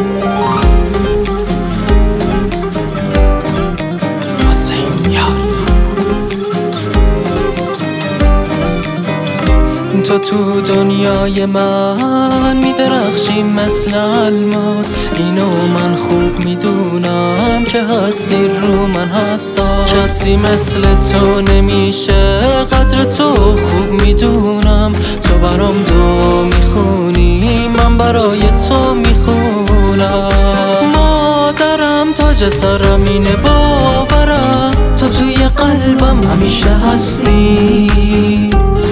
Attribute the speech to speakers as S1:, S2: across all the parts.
S1: تو تو دنیای من میدرخشی مثل الماس، اینو من خوب میدونم که هستی رو من حساس. کسی مثل تو نمیشه، قدر تو خوب میدونم. تو برام دعا میخونی، من برای تو میخونم. مادرم تاج سرم اینه، باورم تو توی قلبم همیشه هستی.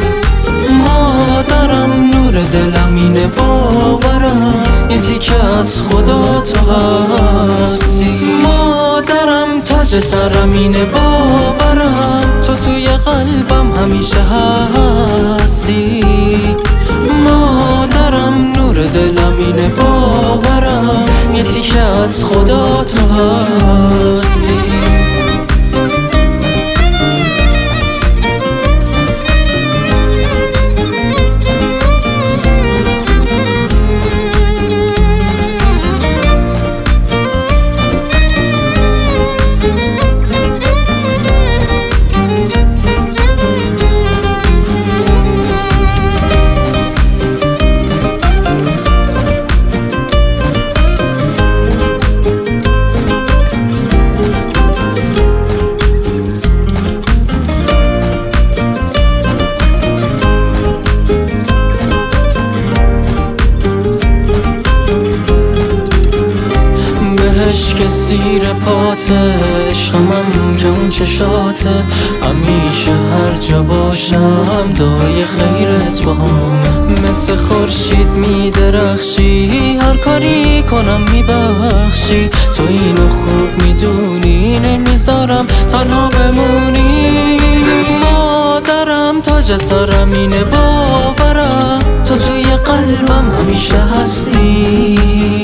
S1: مادرم نور دلم اینه، باورم یه تیکه از خدا تو هستی. مادرم تاج سرم اینه، باورم تو توی قلبم همیشه هستی. مادرم نور دلم اینه، باورم یه تیکه از خدا تو هستی. که زیر پاته عشقمم که اون چشاته، همیشه هر جا باشم دعای خیرت باهم. مثل خورشید میدرخشی، هر کاری کنم میبخشی. تو اینو خوب میدونی، نمیذارم تنها بمونی. مادرم تاج سرم اینه، باورم تو توی قلبم همیشه هستی.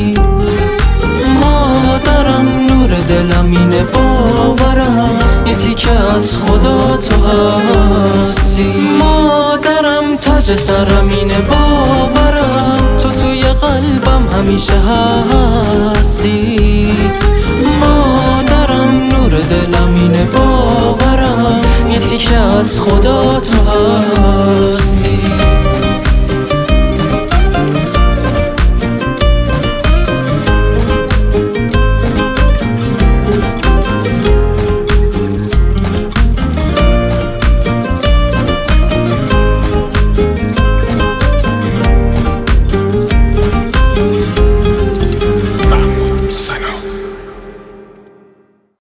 S1: مادرم نور دلم اینه، باورم یه تیکه از خدا تو هستی. مادرم تاج سرم اینه، باورم تو توی قلبم همیشه هستی. مادرم نور دلم اینه، باورم یه تیکه از خدا تو هستی.